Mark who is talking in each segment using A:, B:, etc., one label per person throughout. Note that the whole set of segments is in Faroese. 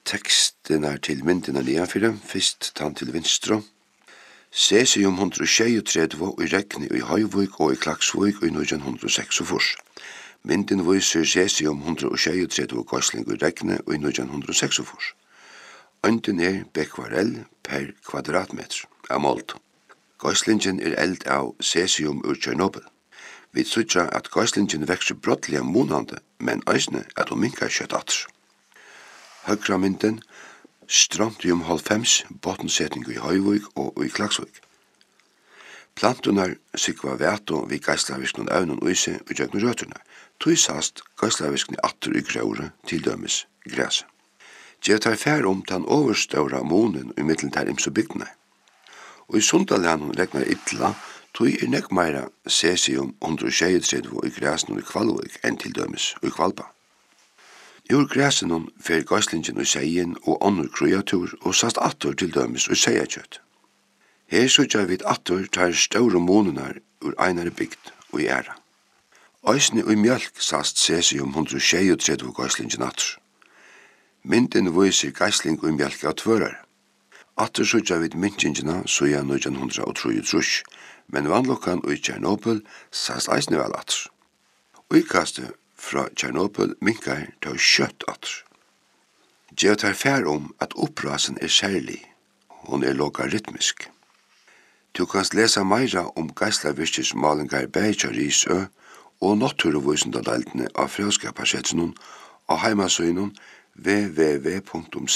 A: teksten til myndene nedanfyrir, fyrst tann til vinstro. Cesium 136 i Regni i Høyvøk og i Klaksvøk i 1946. Mynden viser cesium 136 gøysling i Regni i 1946. Ønden bekvarell per kvadratmeter av målt. Gøyslingen eld av cesium ur Tjernobyl. Vi sutja at gøyslingen vekser brottelig månande, men eisne at hun minkar kjøtt atter. Høgra mynden, strontium 90, bottensetning i Høyvøk og i Klaksvøk. Plantunar sikva veto vi geislavirknun øvnun uise og gjøgnu røtuna. Tuisast geislavirkni atter i grøyre til dømes græse. Gjev tar fær tan overstøra månen i middelen tar imse bygdene. Og i Sundalanum regnar illa, tui nek meira cesium 136 i græsen i Kvalvøk enn til dømes i Kvalba. Ur græsen fer gøyslingen i seien og annur kreatur og sast atter til dømes i seiakjøtt. Her sutja vid atter tar større månenar ur einare bygd og i æra. Eisne og i mjölk sast cesium 136 gøyslingen atter. Mynden viser geisling og mjölk av tvørar. Atter sutja vid myndingina suja 1933, men vannlokkan i Tjernobyl sast eisne vel atter. Uikastet fra Tjernobyl minkar tar kjøtt atter. Gjev tar fær at opprasen særlig, hon logaritmisk. Du kan lesa meira geislavirkis malingar bækja Risø og naturvisundaleldene av frøskaparsetsen av heimasøynun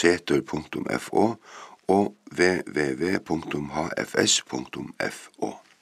A: www.setur.fo og www.hfs.fo.